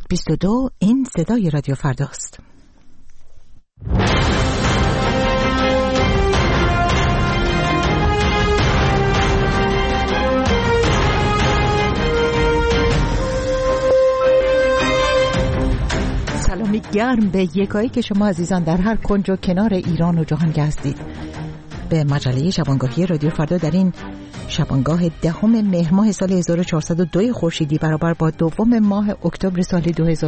22 این صدای رادیو فرداست. سلامی گرم به یکایی که شما عزیزان در هر کنج و کنار ایران و جهان هستید. به مجله شبانگاهی رادیو فردا در این شبانگاه 10 مهر ماه سال 1402 خورشیدی برابر با 2 ماه اکتبر سال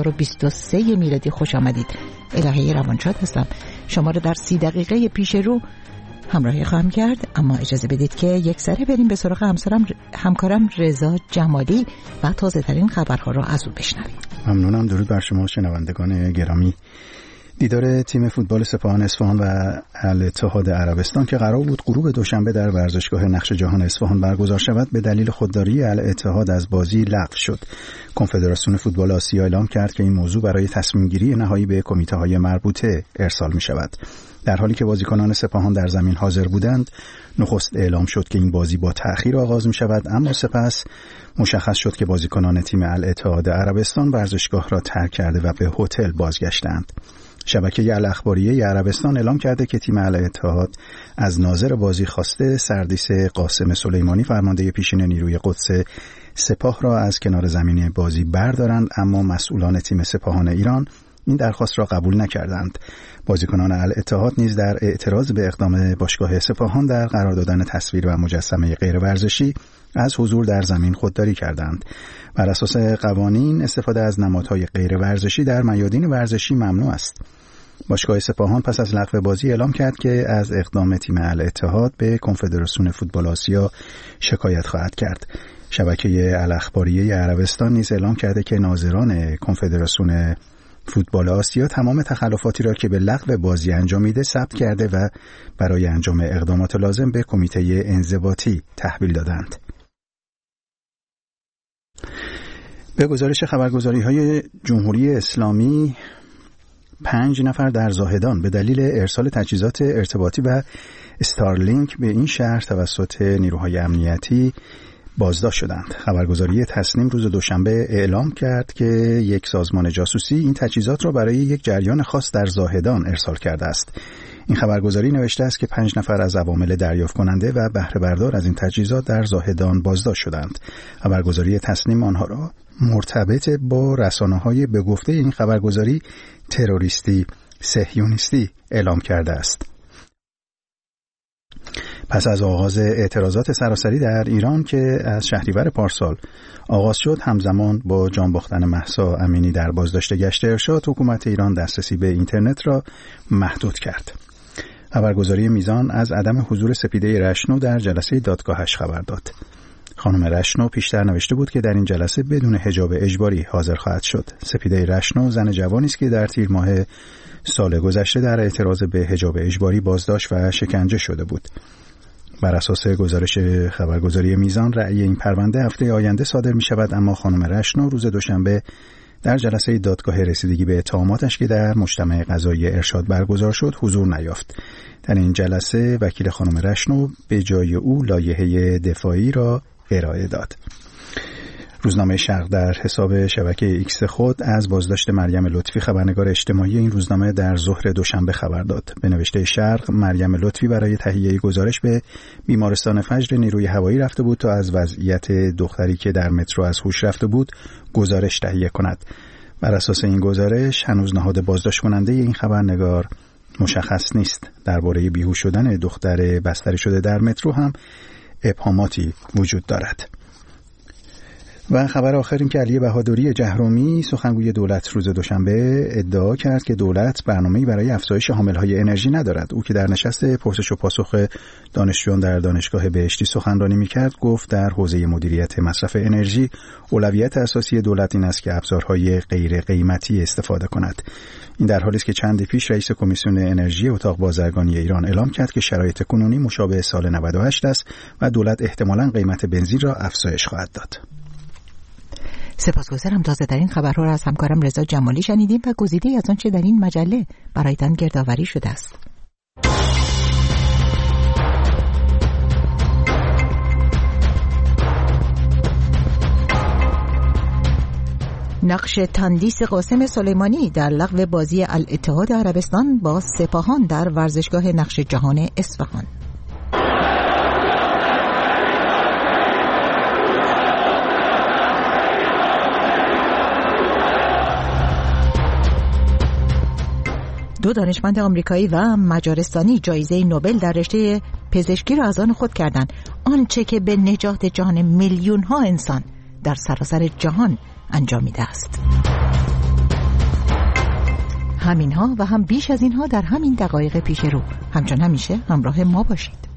2023 میلادی خوش آمدید. الهه روانشاد هستم. شما رو در 30 دقیقه پیش رو همراهی خواهم کرد، اما اجازه بدید که یک سره بریم به سراغ همکارم رضا جمالی و تازه ترین خبرها را از او بشنویم. ممنونم. درود بر شما شنوندگان گرامی. دیدار تیم فوتبال سپاهان اصفهان و الاتحاد عربستان که قرار بود غروب دوشنبه در ورزشگاه نقش جهان اصفهان برگزار شود، به دلیل خودداری الاتحاد از بازی لغو شد. کنفدراسیون فوتبال آسیا اعلام کرد که این موضوع برای تصمیم گیری نهایی به کمیته‌های مربوطه ارسال می شود. در حالی که بازیکنان سپاهان در زمین حاضر بودند، نخست اعلام شد که این بازی با تأخیر آغاز می شود، اما سپس مشخص شد که بازیکنان تیم الاتحاد عربستان ورزشگاه را ترک کرده و به هتل بازگشتند. شبکه الاخباریه عربستان اعلام کرده که تیم الاتحاد از ناظر بازی خواسته سردیس قاسم سلیمانی فرمانده پیشین نیروی قدس سپاه را از کنار زمین بازی بردارند، اما مسئولان تیم سپاهان ایران این درخواست را قبول نکردند. بازیکنان الاتحاد نیز در اعتراض به اقدام باشگاه سپاهان در قرار دادن تصویر و مجسمه غیر ورزشی از حضور در زمین خودداری کردند. بر اساس قوانین استفاده از نمادهای غیر ورزشی در میادین ورزشی ممنوع است. باشگاه سپاهان پس از لغو بازی اعلام کرد که از اقدام تیم الاتحاد به کنفدراسیون فوتبال آسیا شکایت خواهد کرد. شبکه الاخباریه عربستان نیز اعلام کرده که ناظران کنفدراسیون فوتبال آسیا تمام تخلفاتی را که به لغو بازی انجامیده ثبت کرده و برای انجام اقدامات لازم به کمیته انضباطی تحویل دادند. به گزارش خبرگزاری‌های جمهوری اسلامی 5 نفر در زاهدان به دلیل ارسال تجهیزات ارتباطی و استارلینک به این شهر توسط نیروهای امنیتی بازداشت شدند. خبرگزاری تسنیم روز دوشنبه اعلام کرد که یک سازمان جاسوسی این تجهیزات را برای یک جریان خاص در زاهدان ارسال کرده است. این خبرگزاری نوشته است که 5 نفر از عوامل دریافت کننده و بهره بردار از این تجهیزات در زاهدان بازداشت شدند. خبرگزاری تسنیم آنها را مرتبط با رسانه‌های به گفته این خبرگزاری تروریستی صهیونیستی اعلام کرده است. پس از آغاز اعتراضات سراسری در ایران که از شهریور پارسال آغاز شد، همزمان با جان باختن مهسا امینی در بازداشت گشت ارشاد، حکومت ایران دسترسی به اینترنت را محدود کرد. خبرگزاری میزان از عدم حضور سپیده رشنو در جلسه دادگاهش خبر داد. خانم رشنو پیشتر نوشته بود که در این جلسه بدون حجاب اجباری حاضر خواهد شد. سپیده رشنو زن جوانی است که در تیر ماه سال گذشته در اعتراض به حجاب اجباری بازداشت و شکنجه شده بود. بر اساس گزارش خبرگزاری میزان، رأی این پرونده هفته آینده صادر می شود، اما خانم رشنو روز دوشنبه در جلسه دادگاه رسیدگی به اتهاماتش که در مجتمع قضایی ارشاد برگزار شد حضور نیافت. در این جلسه وکیل خانم رشنو به جای او لایحه دفاعی را ارائه داد. روزنامه شرق در حساب شبکه ایکس خود از بازداشت مریم لطفی، خبرنگار اجتماعی این روزنامه، در ظهر دوشنبه خبر داد. به نوشته شرق، مریم لطفی برای تهیه گزارش به بیمارستان فجر نیروی هوایی رفته بود تا از وضعیت دختری که در مترو از هوش رفته بود گزارش تهیه کند. بر اساس این گزارش هنوز نهاد بازداشت کننده این خبرنگار مشخص نیست. درباره بیهوش شدن دختر بستری شده در مترو هم ابهاماتی وجود دارد. و خبر آخر این که علی بهادری جهرومی، سخنگوی دولت، روز دوشنبه ادعا کرد که دولت برنامه‌ای برای افزایش حامل‌های انرژی ندارد. او که در نشست پرسش و پاسخ دانشجویان در دانشگاه بهشتی سخنرانی می‌کرد، گفت در حوزه مدیریت مصرف انرژی اولویت اساسی دولت این است که ابزارهای غیر قیمتی استفاده کند. این در حالی است که چندی پیش رئیس کمیسیون انرژی اتاق بازرگانی ایران اعلام کرد که شرایط کنونی مشابه سال 98 است و دولت احتمالاً قیمت بنزین را افزایش خواهد داد. سپاسگزارم. تازه ترین خبرها را از همکارم رضا جمالی شنیدیم و گزیده‌ای از آنچه در این مجله برایتان گردآوری شده است. نقش تندیس قاسم سلیمانی در لغو بازی الاتحاد عربستان با سپاهان در ورزشگاه نقش جهان اصفهان. دو دانشمند آمریکایی و مجارستانی جایزه نوبل در رشته پزشکی را از آن خود کردند، آنچه که به نجات جان میلیون ها انسان در سراسر جهان انجامیده است. همینها و هم بیش از اینها در همین دقایق پیش رو. همچون همیشه همراه ما باشید.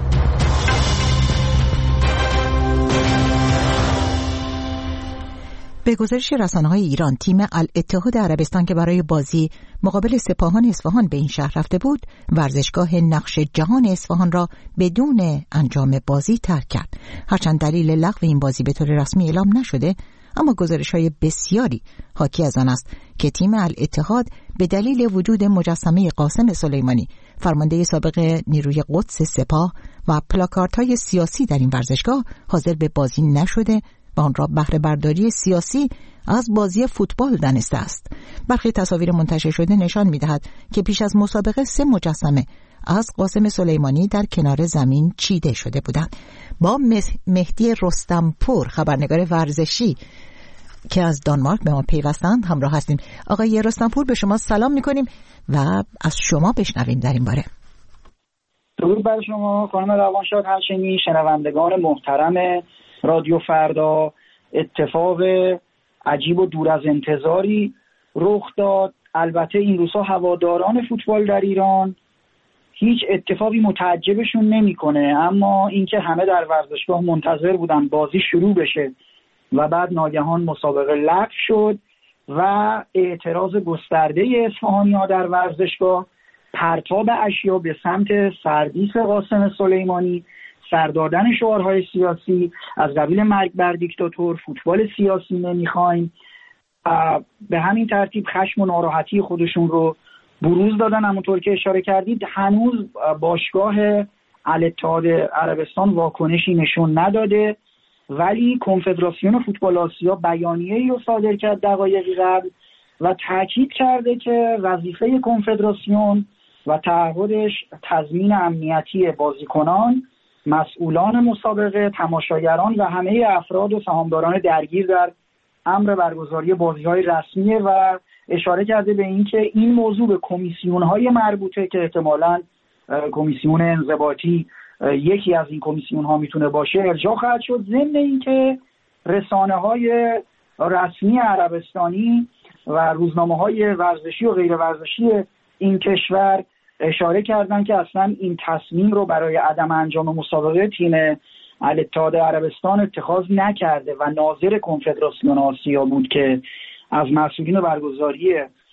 به گزارش رسانه‌های ایران، تیم الاتحاد عربستان که برای بازی مقابل سپاهان اصفهان به این شهر رفته بود، ورزشگاه نقش جهان اصفهان را بدون انجام بازی ترک کرد. هرچند دلیل لغو این بازی به طور رسمی اعلام نشده، اما گزارش‌های بسیاری حاکی از آن است که تیم الاتحاد به دلیل وجود مجسمه قاسم سلیمانی، فرمانده سابق نیروی قدس سپاه و پلاکاردهای سیاسی در این ورزشگاه حاضر به بازی نشده و آن را بهره برداری سیاسی از بازی فوتبال دانسته است. برخی تصاویر منتشر شده نشان می‌دهد که پیش از مسابقه 3 مجسمه از قاسم سلیمانی در کنار زمین چیده شده بودند. با مهدی رستمپور، خبرنگار ورزشی که از دانمارک به ما پیوستند، همراه هستیم. آقای رستمپور، به شما سلام می‌کنیم و از شما بشنویم در این باره. درود بر شما خانم روانشاد هاشمی، شنوندگان محترم رادیو فردا. اتفاق عجیب و دور از انتظاری رخ داد. البته این روزها هواداران فوتبال در ایران هیچ اتفاقی متعجبشون نمیکنه، اما اینکه همه در ورزشگاه منتظر بودن بازی شروع بشه و بعد ناگهان مسابقه لغو شد و اعتراض گسترده اصفهانی‌ها در ورزشگاه، پرتاب اشیا به سمت سردیس قاسم سلیمانی، سر دادن شعارهای سیاسی از قبیل مرگ بر دیکتاتور، فوتبال سیاسی نمیخوایم، به همین ترتیب خشم و ناراحتی خودشون رو بروز دادن. همونطور که اشاره کردید هنوز باشگاه الاتحاد عربستان واکنشی نشون نداده، ولی کنفدراسیون فوتبال آسیا بیانیه‌ای رو صادر کرد دقایقی قبل و تاکید کرده که وظیفه کنفدراسیون و تعهدش تضمین امنیتی بازیکنان، مسئولان مسابقه، تماشاگران و همه افراد و سهامداران درگیر در امر برگزاری بازی‌های رسمیه و اشاره کرده به اینکه این موضوع به کمیسیون‌های مربوطه که احتمالاً کمیسیون انضباطی یکی از این کمیسیون‌ها میتونه باشه ارجاع خواهد شد، ضمن اینکه رسانه‌های رسمی عربستانی و روزنامه‌های ورزشی و غیر ورزشی این کشور اشاره کردن که اصلا این تصمیم رو برای عدم انجام مسابقه تیم الاتحاد عربستان اتخاذ نکرده و ناظر کنفدراسیون آسیا بود که از مسئولین برگزاری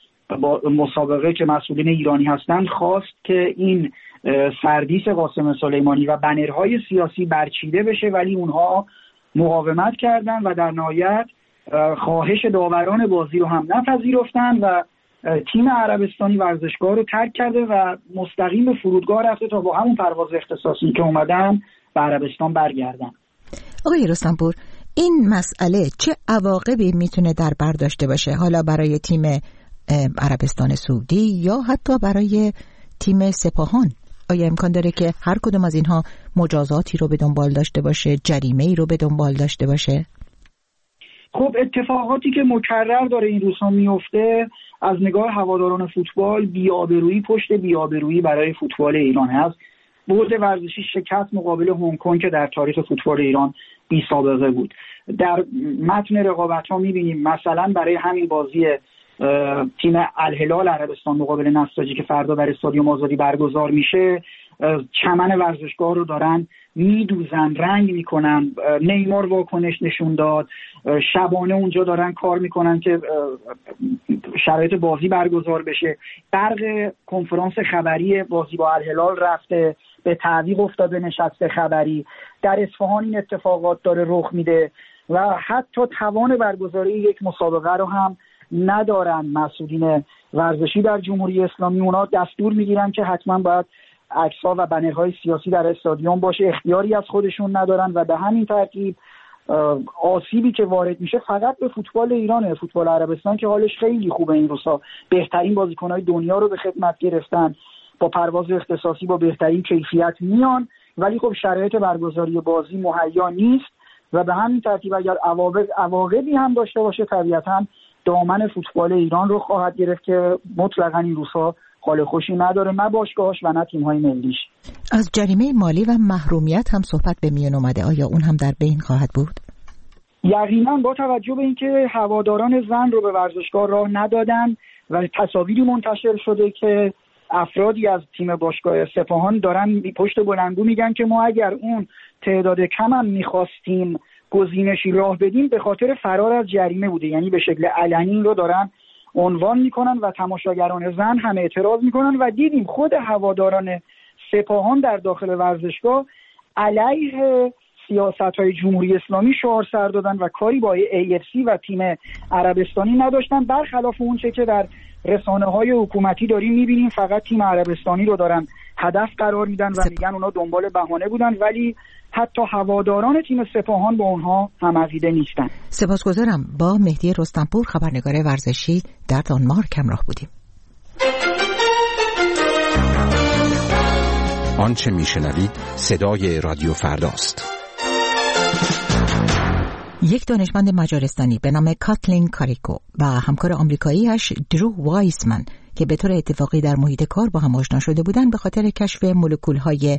مسابقه که مسئولین ایرانی هستند خواست که این سردیس قاسم سلیمانی و بنرهای سیاسی برچیده بشه، ولی اونها مقاومت کردن و در نهایت خواهش داوران بازی رو هم نپذیرفتن و تیم عربستانی ورزشگاه رو ترک کرده و مستقیم به فرودگاه رفته تا با همون پرواز اختصاصی که اومدن به عربستان برگردن. آقای رستمپور، این مسئله چه عواقبی میتونه در بر داشته باشه، حالا برای تیم عربستان سعودی یا حتی برای تیم سپاهان؟ آیا امکان داره که هر کدوم از اینها مجازاتی رو به دنبال داشته باشه، جریمه‌ای رو به دنبال داشته باشه؟ خب اتفاقاتی که مکرر داره این روزها میفته از نگاه هواداران فوتبال بی‌آبرویی پشت بی‌آبرویی برای فوتبال ایران هست. برد ورزشی شکست مقابل هنگ کنگ که در تاریخ فوتبال ایران بی سابقه بود. در متن رقابت‌ها می‌بینیم مثلا برای همین بازی تیم الهلال عربستان مقابل نساجی که فردا در استادیوم آزادی برگزار میشه، چمن ورزشگاه رو دارن میدوزن، رنگ میکنن. نیمار واکنش نشون داد. شبانه اونجا دارن کار میکنن که شرایط بازی برگزار بشه. برق کنفرانس خبری بازی با الهلال رفته، به تعویق افتاده نشست خبری. در اصفهان این اتفاقات داره رخ میده و حتی توان برگزاری یک مسابقه رو هم ندارن مسئولین ورزشی در جمهوری اسلامی. اونا دستور میگیرن که حتما باید عکس‌ها و بنرهای سیاسی در استادیوم باشه، اختیاری از خودشون ندارن و به همین ترتیب آسیبی که وارد میشه فقط به فوتبال ایرانه. فوتبال عربستان که حالش خیلی خوبه این روزا، بهترین بازیکن‌های دنیا رو به خدمت گرفتن، با پرواز اختصاصی با بهترین کیفیت میان، ولی خب شرایط برگزاری بازی مهیا نیست و به همین ترتیب اگر عواقبی هم داشته باشه طبیعتاً دامن فوتبال ایران رو خواهد گرفت که مطلقاً این روزها حال خوشی نداره، نه باشگاهاش و نه تیم‌های ملیش. از جریمه مالی و محرومیت هم صحبت به میان اومده، آیا اون هم در بین خواهد بود؟ یقینا با توجه به اینکه هواداران زن رو به ورزشگاه راه ندادن و تصاویری منتشر شده که افرادی از تیم باشگاه سپاهان دارن پشت بلندگو میگن که ما اگر اون تعداد کم هم میخواستیم گزینشی راه بدیم به خاطر فرار از جریمه بوده، یعنی به شکل علنی رو دارن عنوان میکنن و تماشاگران زن هم اعتراض میکنن و دیدیم خود هواداران سپاهان در داخل ورزشگاه علیه سیاست‌های جمهوری اسلامی شعار سر دادن و کاری با AFC و تیم عربستانی نداشتن، برخلاف اون چه که در رسانه‌های حکومتی داریم می‌بینیم فقط تیم عربستانی رو دارن هدف قرار میدن و میگن اونا دنبال بهانه بودن، ولی حتی هواداران تیم سپاهان با اونها هم عقیده نیستن. سپاسگزارم. با مهدی رستمپور خبرنگار ورزشی در دانمارک همراه بودیم. آنچه میشنوید صدای رادیو فرداست. یک دانشمند مجارستانی به نام کاتلین کاریکو و همکار آمریکاییش درو وایسمن که به طور اتفاقی در محیط کار با هم آشنا شده بودند به خاطر کشف مولکول‌های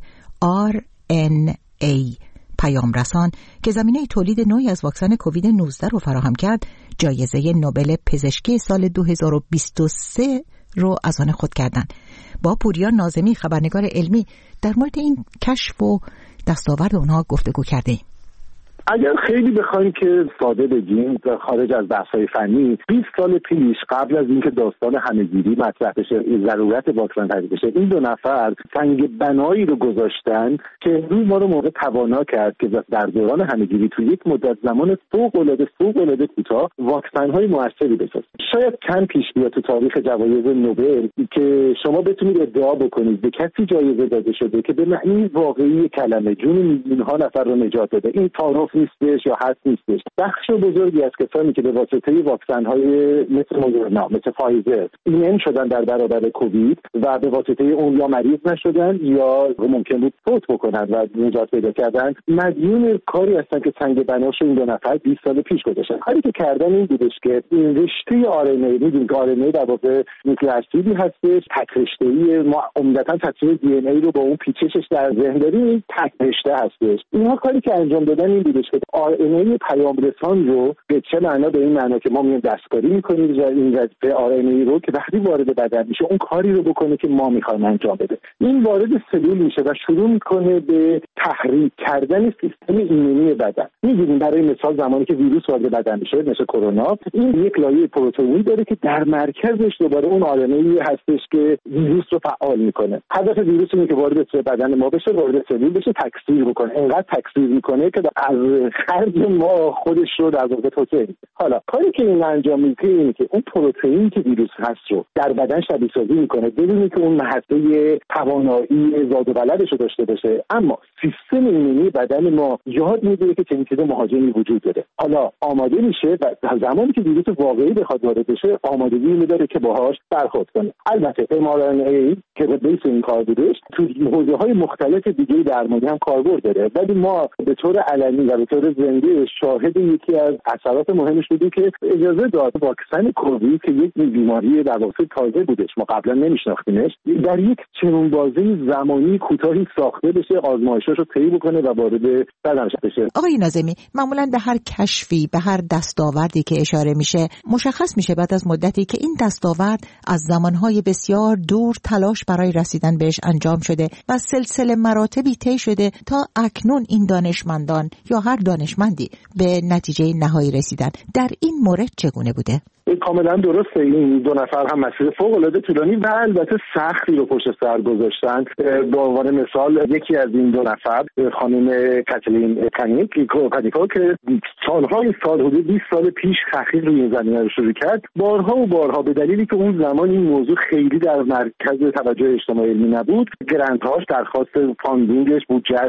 RNA پیام رسان که زمینه تولید نوعی از واکسن کووید 19 رو فراهم کرد، جایزه نوبل پزشکی سال 2023 رو از آن خود کردند. با پوریا ناظمی خبرنگار علمی در مورد این کشف و دستاورد اونها گفتگو کردیم. اگر خیلی بخوایم که ساده بگیم خارج از بحث‌های فنی، 20 سال پیش قبل از اینکه داستان همه‌گیری مطرح بشه، ضرورت واکسن تعریف بشه، این دو نفر سنگ بنایی رو گذاشتن که امروز ما رو موقع توانا کرد که در دوران همه‌گیری تو یک مدت زمان فوق‌العاده کوتاه واکسن‌های موثری بسازیم. شاید کم پیش بیاد تو تاریخ جوایز نوبل که شما بتونید ادعا بکنید به کسی جایزه داده شده که به معنی واقعی کلمه جون میلیون‌ها نفر رو نجات داده. این تعارف نیستش یا هست نیستش. بخش بزرگی از کسانی که به واسطه واکسن‌های مثل مدرنا، مثل فایزر ایمن شدن در برابر کووید و به واسطه اون یا مریض نشدن یا ممکن بود فوت بکنن و نجات پیدا کردن، مدیون کاری هستن که سنگ بناش این دو نفر 20 سال پیش گذاشتن. کاری که کردن این بودش که این رشته RNA، می‌دونید RNA در واقع نوکلئیک اسیدی هستش، تک رشته‌ای، ما عمدتاً تصویر DNA رو با اون پیچشش در ذهن داریم، تک رشته هستش. اینها کاری که انجام دادن این بودش که RNA پیام رسان رو به چه معنا؟ به این معنا که ما میایم دستکاری می‌کنیم و این وظیفه RNA رو که وقتی وارد بدن میشه اون کاری رو بکنه که ما می‌خوایم انجام بده. این وارد سلول میشه و شروع می‌کنه به تحریک کردن سیستم ایمنی بدن. می‌بینیم برای مثال زمانی که ویروس وارد بدن میشه مثل کرونا، این یک لایه پروتئینی داره که در مرکزش دوباره اون RNA هستش که ویروس رو فعال می‌کنه. هدف ویروس اینه که وارد بدن ما بشه، وارد سلول بشه، تکثیر بکنه. اینقدر تکثیر می‌کنه که از خرج ما خودش رو در واقع توسعه. حالا کاری که این انجام میده اینه که اون پروتئینی که ویروس هست رو در بدن شبیه سازی میکنه بدون که اون محطه توانایی زاد و ولدش رو داشته باشه، اما سیستم ایمنی بدن ما یاد میگیره که چنین چیز مهاجمی وجود داره. حالا آماده میشه و زمانی که ویروس واقعی بخواد وارد بشه آمادگی می‌داره که باهاش برخورد کنه. البته mRNA که به بیس این کار بودش تو حوزه‌های مختلف دیگه درمانی هم کاربرد داره، ولی ما به طور علنی و به طور زنده شاهد یکی از اثرات مهمش بودیم که اجازه داد واکسن کووید که یک بیماری در واقع تازه بودش، ما قبلا نمیشناختیمش، در یک چنین بازه زمانی کوتاهی ساخته بشه، آزمایشش رو طی بکنه و وارد بدن بشه. آقای ناظمی، معمولا به هر کشفی، به هر دستاوردی که اشاره میشه مشخص میشه بعد از مدتی که این دستاورد از زمانهای بسیار دور تلاش برای رسیدن بهش انجام شده و سلسله مراتبی طی شده تا اکنون این دانشمندان یا هر دانشمندی به نتیجه نهایی رسیدن. در این مورد چگونه بوده؟ کاملا درسته. این دو نفر هم مسیر فوق‌العاده طولانی و البته سختی رو پشت سر گذاشتن. به عنوان مثال یکی از این دو نفر خانم کاتلین پانیکا که سالهای سال حدود 20 سال پیش تحقیق روی این زمینه رو شروع کرد، بارها و بارها به دلیلی که اون زمان این موضوع خیلی در مرکز توجه اجتماعی علمی نبود، گرانت‌هاش درخواست فاندینگش بودجهش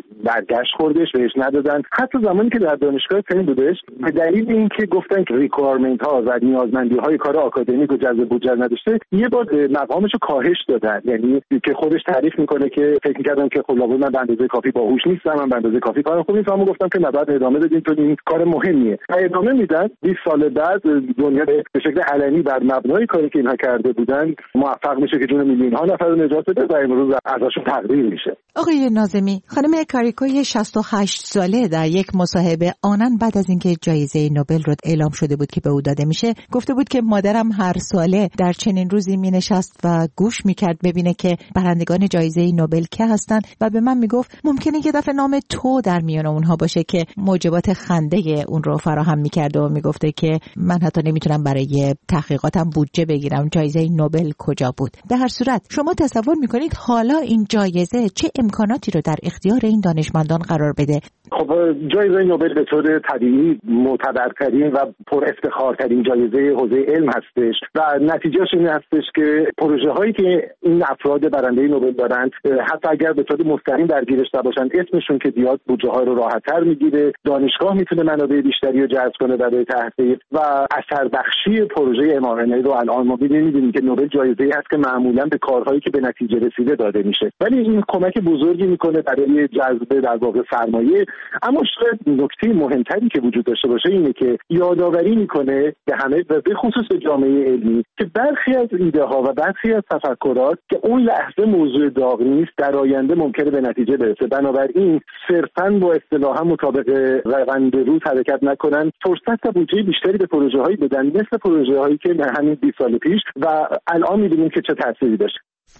برگشت خوردش، بهش ندادن. حتی زمانی که در دانشگاه پن بودش به دلیل اینکه گفتن که ریکوایرمنت ها و نیازمندی‌های کار آکادمیک و جذب بودجه نداشته، یه بار مقامش رو کاهش دادن. یعنی که خودش تعریف میکنه که فکر می‌کردم که خب من به اندازه کافی باهوش نیستم، من به اندازه کافی کارم خوب نیستم، گفتم که بعد ادامه بدین تو این کار مهمیه. و ادامه میدن. 20 سال بعد دنیا به شکل علنی بر مبنای کاری که اینها کرده بودن موفق میشه که جون میلیون‌ها نفر رو نجات بده و امروز ازشون تقدیر میشه. آقای ناظمی، خانم کاریکوی 68 ساله در یک مصاحبه آنن بعد از اینکه جایزه نوبل رو اعلام شده بود که به او داده میشه، گفته بود که مادرم هر ساله در چنین روزی مینشست و گوش میکرد ببینه که برندگان جایزه نوبل که هستن و به من میگفت ممکنه یه دفعه نام تو در میان اونها باشه که موجبات خنده اون رو فراهم میکرد و میگفته که من حتی نمیتونم برای تحقیقاتم بودجه بگیرم، جایزه نوبل کجا بود. به هر صورت شما تصور میکنید حالا این جایزه چه امکاناتی رو در اختیار این دانشمندان قرار بده؟ خب جایزه نوبل به طور طبیعی معتبرترین و پر افتخارترین جایزه حوزه علم هستش و نتیجهش این هستش که پروژه هایی که این افراد برنده نوبل دارند حتی اگر به طور مستقیم درگیرش نباشند، اسمشون که بیاد بودجه ها رو راحت‌تر میگیره، دانشگاه میتونه منابع بیشتری رو جذب کنه برای تحقیق و اثر بخشی پروژه mRNA رو الان ما می‌بینیم که نوبل جایزه‌ای هست که معمولاً به کارهایی که به نتیجه رسیده داده میشه، ولی این کمک بزرگی میکنه برای جذب در واقع سرمایه. اما شاید نکته مهمتری که وجود داشته باشه اینه که یادآوری میکنه به همه و به خصوص به جامعه علمی که برخی از ایده ها و برخی از تفکرات که اون لحظه موضوع داغ نیست در آینده ممکنه به نتیجه برسه. بنابراین صرفاً با اصطلاحا مطابق روند روز حرکت نکنن، فرصت و بودجه بیشتری به پروژه هایی بدن مثل پروژه هایی که همین 20 سال پیش و الان می‌بینیم که چه تأثیری داشت.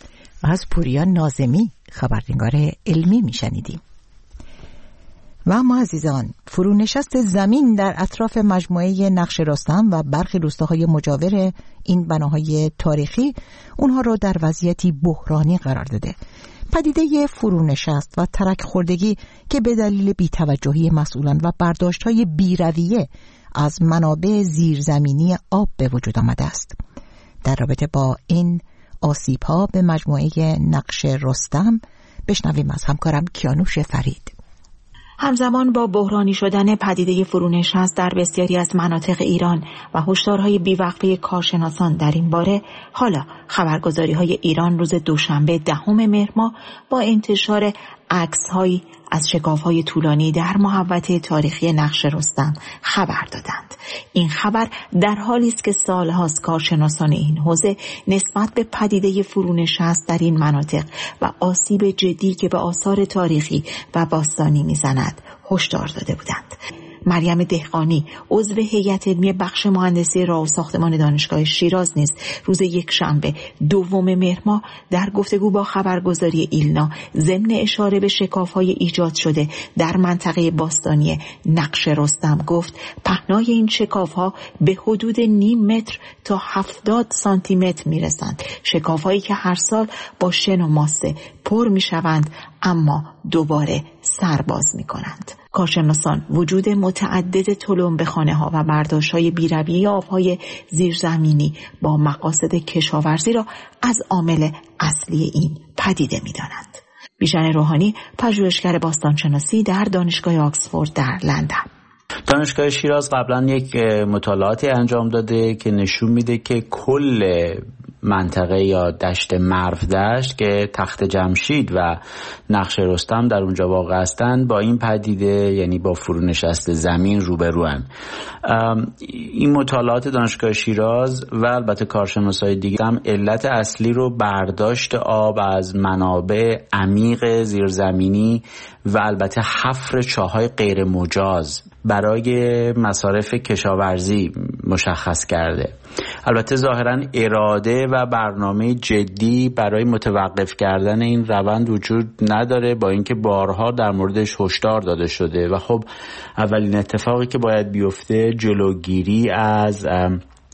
از پوریا ناظمی خبرنگار علمی میشنیدیم. و اما عزیزان، فرونشست زمین در اطراف مجموعه نقش رستم و برخی روستاهای مجاور این بناهای تاریخی اونها رو در وضعیتی بحرانی قرار داده. پدیده فرونشست و ترک خوردگی که به دلیل بی‌توجهی مسئولان و برداشت‌های بی‌رویه از منابع زیرزمینی آب به وجود آمده است. در رابطه با این آسیب‌ها به مجموعه نقش رستم بشنویم از همکارم کیانوش فرید. همزمان با بحرانی شدن پدیده فرونشست در بسیاری از مناطق ایران و هشدارهای بیوقفه کارشناسان در این باره، حالا خبرگزاری‌های ایران روز دوشنبه 10 مهر ماه با انتشار عکس‌هایی از شکاف‌های طولانی در محوطه تاریخی نقش رستم خبر دادند. این خبر در حالی است که سال‌هاست کارشناسان این حوزه نسبت به پدیده فرونشست در این مناطق و آسیب جدی که به آثار تاریخی و باستانی می‌زند هشدار داده بودند. مریم دهقانی عضو هیئت علمی بخش مهندسی راه و ساختمان دانشگاه شیراز نیز روز یکشنبه 2 مهر ماه در گفتگو با خبرگزاری ایلنا ضمن اشاره به شکاف‌های ایجاد شده در منطقه باستانی نقش رستم گفت پهنای این شکاف‌ها به حدود نیم متر تا 70 سانتی متر میرسند. شکاف‌هایی که هر سال با شن و ماسه پر میشوند اما دوباره سرباز میکنند. کارشناسان وجود متعدد تلمبه خانه‌ها و برداشت‌های بی‌رویه آب‌های زیرزمینی با مقاصد کشاورزی را از عامل اصلی این پدیده می‌دانند. بیژن روحانی، پژوهشگر باستانشناسی در دانشگاه آکسفورد در لندن. دانشگاه شیراز قبلا یک مطالعاتی انجام داده که نشون میده که کل منطقه یا دشت مرودشت که تخت جمشید و نقش رستم در اونجا واقع هستند با این پدیده یعنی با فرونشست زمین روبروان. این مطالعات دانشگاه شیراز و البته کارشناسای دیگه هم علت اصلی رو برداشت آب از منابع عمیق زیرزمینی و البته حفر چاهای غیر مجاز برای مصارف کشاورزی مشخص کرده. البته ظاهراً اراده و برنامه جدی برای متوقف کردن این روند وجود نداره، با اینکه بارها در موردش هشدار داده شده و خب اولین اتفاقی که باید بیفته جلوگیری از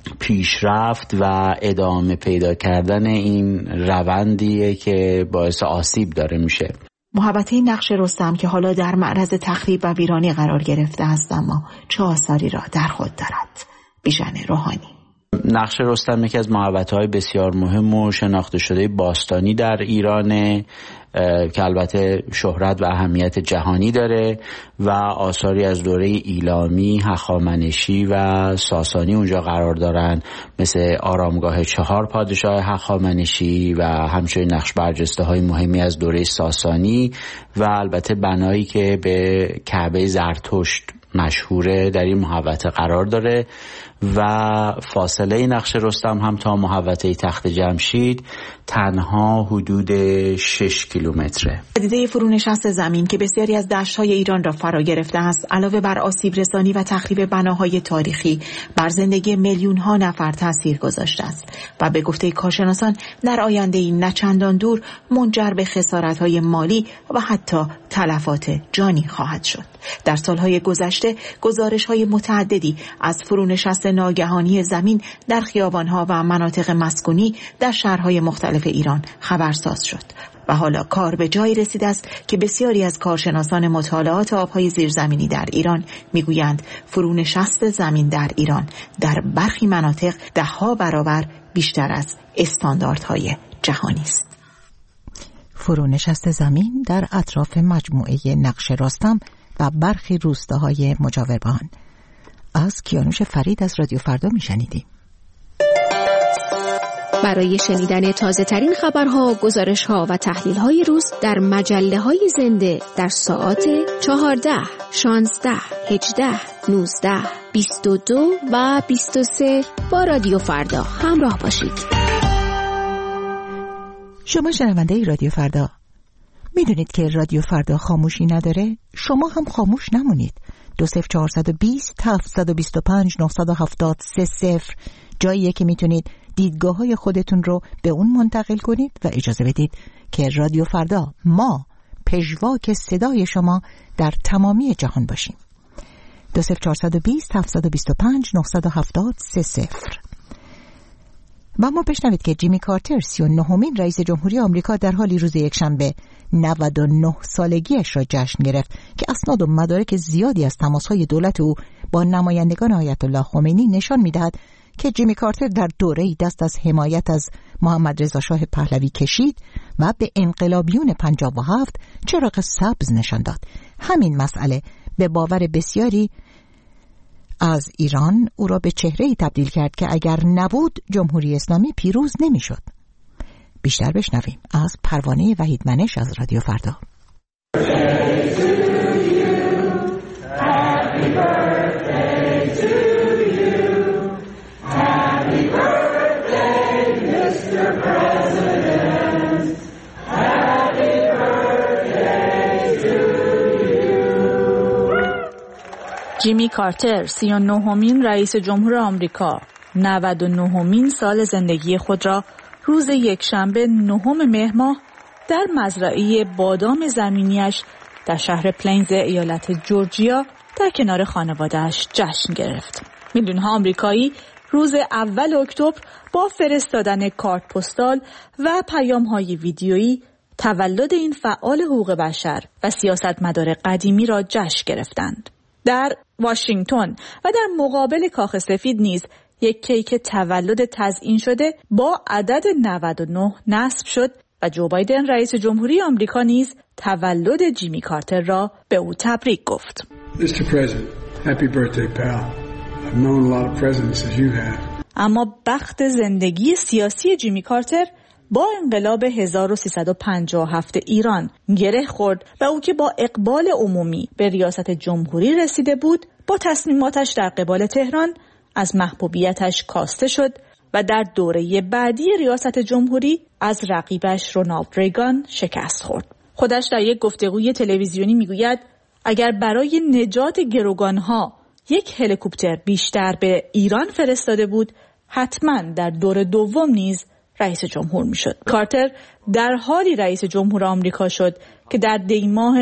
پیشرفت و ادامه پیدا کردن این روندیه که باعث آسیب داره میشه. محوطه نقش رستم که حالا در معرض تخریب و ویرانی قرار گرفته است، اما چه آثاری را در خود دارد؟ بیژن روحانی. نقش رستم یکی از محوطه‌های بسیار مهم و شناخته شده باستانی در ایرانه که البته شهرت و اهمیت جهانی داره و آثاری از دوره ایلامی، هخامنشی و ساسانی اونجا قرار دارن، مثل آرامگاه 4 پادشاه هخامنشی و همچنین نقش برجسته های مهمی از دوره ساسانی و البته بنایی که به کعبه زرتشت مشهوره در این محوطه قرار داره و فاصله نقش رستم هم تا محوطه تخت جمشید تنها حدود 6 کیلومتره. پدیده فرونشست زمین که بسیاری از دشت‌های ایران را فرا گرفته است، علاوه بر آسیب رسانی و تخریب بناهای تاریخی، بر زندگی میلیون‌ها نفر تاثیر گذاشته است و به گفته کارشناسان در آینده‌ای نه چندان دور منجر به خسارت‌های مالی و حتی تلفات جانی خواهد شد. در سالهای گذشته گزارش‌های متعددی از فرونشست ناگهانی زمین در خیابان‌ها و مناطق مسکونی در شهرهای مختلف ایران خبرساز شد و حالا کار به جایی رسیده است که بسیاری از کارشناسان مطالعات آب‌های زیرزمینی در ایران میگویند فرونشست زمین در ایران در برخی مناطق 10 برابر بیشتر از استانداردهای جهانی است. فرونشست زمین در اطراف مجموعه نقش رستم و برخی روستاهای مجاور به آن. از کیانوش فرید از رادیو فردا میشنیدیم. برای شنیدن تازه ترین خبرها، گزارشها و تحلیل‌های روز در مجله‌های زنده در ساعات 14، 16، 18، 19، 22 و 23 با رادیو فردا همراه باشید. شما شنونده رادیو فردا میدونید که رادیو فردا خاموشی نداره؟ شما هم خاموش نمونید. 20420 725 970 جاییه که میتونید دیدگاه‌های خودتون رو به اون منتقل کنید و اجازه بدید که رادیو فردا، ما پژواک صدای شما در تمامی جهان باشیم. 20420 725 970 و ما بشنوید که جیمی کارتر 39مین رئیس جمهوری آمریکا در حالی روز یکشنبه 99 سالگیش را جشن گرفت که اسناد و مدارک زیادی از تماس‌های دولت او با نمایندگان آیت الله خمینی نشان می‌دهد که جیمی کارتر در دوره‌ای دست از حمایت از محمد رضا شاه پهلوی کشید و به انقلابیون 57 چراغ سبز نشان داد. همین مسئله به باور بسیاری از ایران او را به چهره‌ای تبدیل کرد که اگر نبود جمهوری اسلامی پیروز نمی‌شد. بیشتر بشنویم از پروانه وحیدمنش از رادیو فردا. جیمی کارتر 39مین رئیس جمهور آمریکا 99مین سال زندگی خود را روز یکشنبه 9 مهر ماه در مزرعه بادام زمینیش در شهر پلینز ایالت جورجیا در کنار خانواده‌اش جشن گرفت. میلیون‌ها آمریکایی روز اول اکتبر با فرستادن کارت پستال و پیام‌های ویدیویی تولد این فعال حقوق بشر و سیاستمدار قدیمی را جشن گرفتند. در واشنگتن و در مقابل کاخ سفید نیز یک کیک تولد تزیین شده با عدد 99 نصب شد و جو بایدن رئیس جمهوری آمریکا نیز تولد جیمی کارتر را به او تبریک گفت. Mr. President, happy birthday, pal. I've known a lot of presidents as you have. اما بخت زندگی سیاسی جیمی کارتر با انقلاب 1357 ایران گره خورد و او که با اقبال عمومی به ریاست جمهوری رسیده بود، با تصمیماتش در قبال تهران از محبوبیتش کاسته شد و در دوره بعدی ریاست جمهوری از رقیبش رونالد ریگان شکست خورد. خودش در یک گفتگوی تلویزیونی میگوید اگر برای نجات گروگانها یک هلیکوپتر بیشتر به ایران فرستاده بود، حتما در دور دوم نیز رئیس جمهور میشد. کارتر در حالی رئیس جمهور آمریکا شد که در دی ماه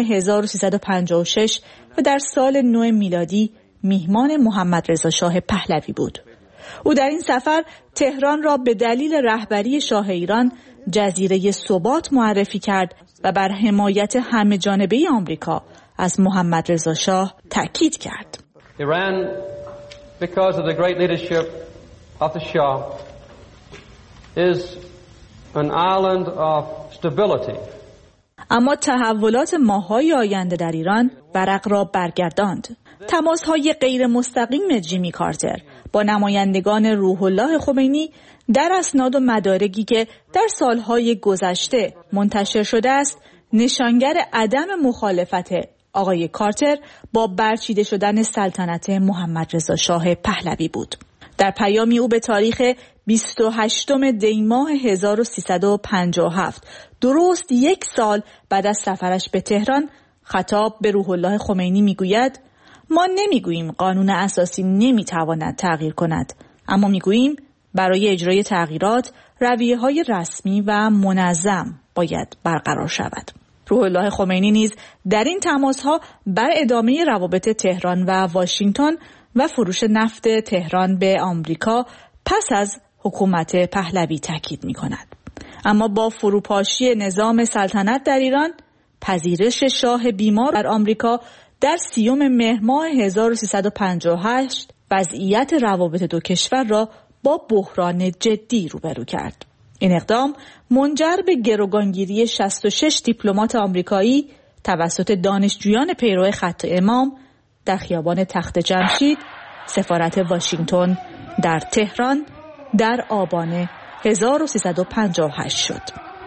1356 و در سال 9 میلادی میهمان محمد رضا شاه پهلوی بود. او در این سفر تهران را به دلیل رهبری شاه ایران جزیره ثبات معرفی کرد و بر حمایت همه جانبه آمریکا از محمد رضا شاه تأکید کرد. Iran, because of the great leadership of the Shah, is an island of stability. اما تحولات ماه‌های آینده در ایران ورق را برگرداند. تماس‌های غیر مستقیم جیمی کارتر با نمایندگان روح الله خمینی در اسناد و مدارکی که در سالهای گذشته منتشر شده است، نشانگر عدم مخالفت آقای کارتر با برچیده شدن سلطنت محمد رضا شاه پهلوی بود. در پیامی او به تاریخ 28 دی ماه 1357 درست یک سال بعد از سفرش به تهران خطاب به روح الله خمینی میگوید: ما نمیگوییم قانون اساسی نمیتواند تغییر کند، اما میگوییم برای اجرای تغییرات رویه‌های رسمی و منظم باید برقرار شود. روح الله خمینی نیز در این تماس‌ها بر ادامه روابط تهران و واشنگتن و فروش نفت تهران به آمریکا پس از حکومت پهلوی تاکید می‌کند. اما با فروپاشی نظام سلطنت در ایران، پذیرش شاه بیمار در آمریکا در 30 مهر ماه 1358 وضعیت روابط دو کشور را با بحران جدی روبرو کرد. این اقدام منجر به گروگانگیری 66 دیپلمات آمریکایی توسط دانشجویان پیرو خط امام در خیابان تخت جمشید، سفارت واشنگتن در تهران در آبان 1358 شد.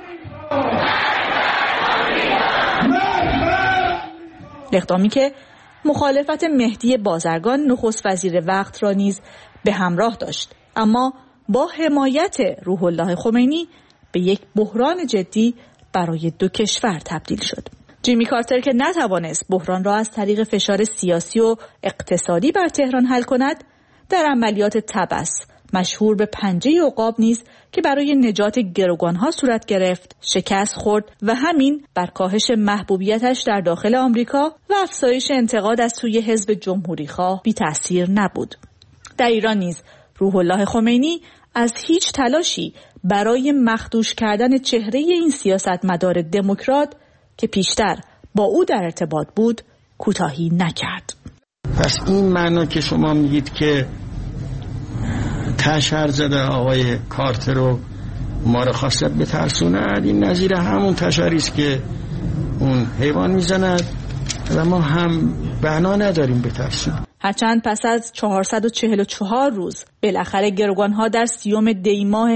اقدامی که مخالفت مهدی بازرگان نخست وزیر وقت را نیز به همراه داشت، اما با حمایت روح الله خمینی به یک بحران جدی برای دو کشور تبدیل شد. جیمی کارتر که نتوانست بحران را از طریق فشار سیاسی و اقتصادی بر تهران حل کند، در عملیات طبس مشهور به پنجه عقاب نیز که برای نجات گروگانها صورت گرفت شکست خورد و همین بر کاهش محبوبیتش در داخل آمریکا و افزایش انتقاد از سوی حزب جمهوری‌خواه بی تأثیر نبود. در ایران نیز روح الله خمینی از هیچ تلاشی برای مخدوش کردن چهره این سیاستمدار دموکرات که پیشتر با او در ارتباط بود کوتاهی نکرد. پس این معنا که شما میگید که تشهر زده آقای کارتر رو ما رو خواست بترسوند، این نظیر همون تشهری است که اون حیوان میزند و ما هم بنا نداریم بترسون. هرچند پس از 444 روز بالاخره گروگانها در 30 دی ماه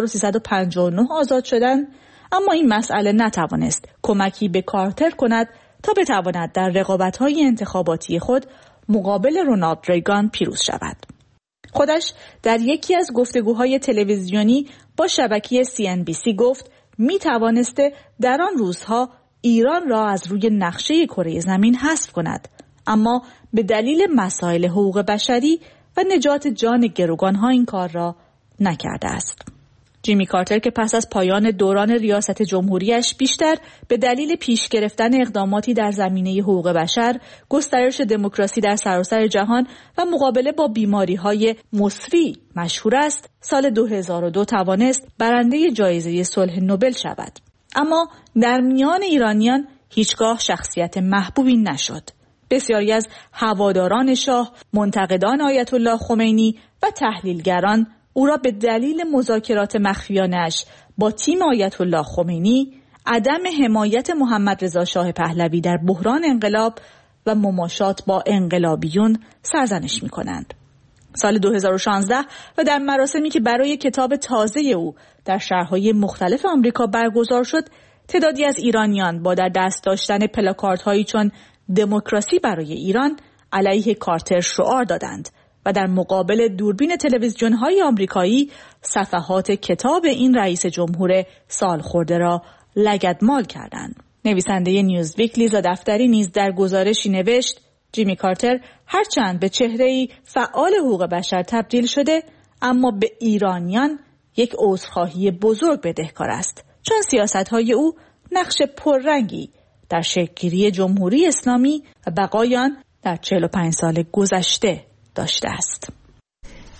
1359 آزاد شدند، اما این مسئله نتوانست کمکی به کارتر کند تا بتواند در رقابت‌های انتخاباتی خود مقابل رونالد ریگان پیروز شود. خودش در یکی از گفتگوهای تلویزیونی با شبکه CNBC گفت می توانسته در آن روزها ایران را از روی نقشه کره زمین حذف کند، اما به دلیل مسائل حقوق بشری و نجات جان گروگانها این کار را نکرده است. جیمی کارتر که پس از پایان دوران ریاست جمهوریش بیشتر به دلیل پیش گرفتن اقداماتی در زمینه حقوق بشر، گسترش دموکراسی در سراسر جهان و مقابله با بیماری‌های مصری مشهور است، سال 2002 توانست برنده جایزه صلح نوبل شود. اما در میان ایرانیان هیچگاه شخصیت محبوبی نشد. بسیاری از هواداران شاه، منتقدان آیت الله خمینی و تحلیلگران او را به دلیل مذاکرات مخفیانش با تیم آیت الله خمینی، عدم حمایت محمد رضا شاه پهلوی در بحران انقلاب و مماشات با انقلابیون سرزنش می کنند. سال 2016 و در مراسمی که برای کتاب تازه او در شهرهای مختلف آمریکا برگزار شد، تعدادی از ایرانیان با در دست داشتن پلاکاردهایی چون دموکراسی برای ایران علیه کارتر شعار دادند و در مقابل دوربین تلویزیون‌های آمریکایی صفحات کتاب این رئیس جمهور سالخورده را لگدمال کردند. نویسنده نیوزویک لیزا دفتری نیز در گزارشی نوشت جیمی کارتر هرچند به چهره‌ای فعال حقوق بشر تبدیل شده، اما به ایرانیان یک عذرخواهی بزرگ بدهکار است، چون سیاست‌های او نقش پررنگی در شکل‌گیری جمهوری اسلامی و بقای آن در 45 سال گذشته داشته است.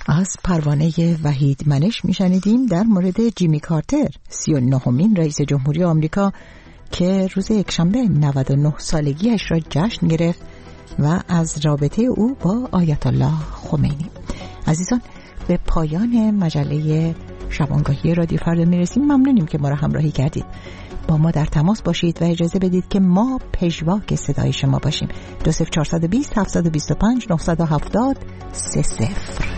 از پروانه وحید منش میشنیدیم در مورد جیمی کارتر 39مین رئیس جمهوری آمریکا که روز یکشنبه 99 سالگیش را جشن گرفت و از رابطه او با آیت الله خمینی. عزیزان، به پایان مجله شبانگاهی رادیو فردا میرسیم. ممنونیم که ما را همراهی کردید. با ما در تماس باشید و اجازه بدید که ما پژواک صدای شما باشیم. 20420 725 970 30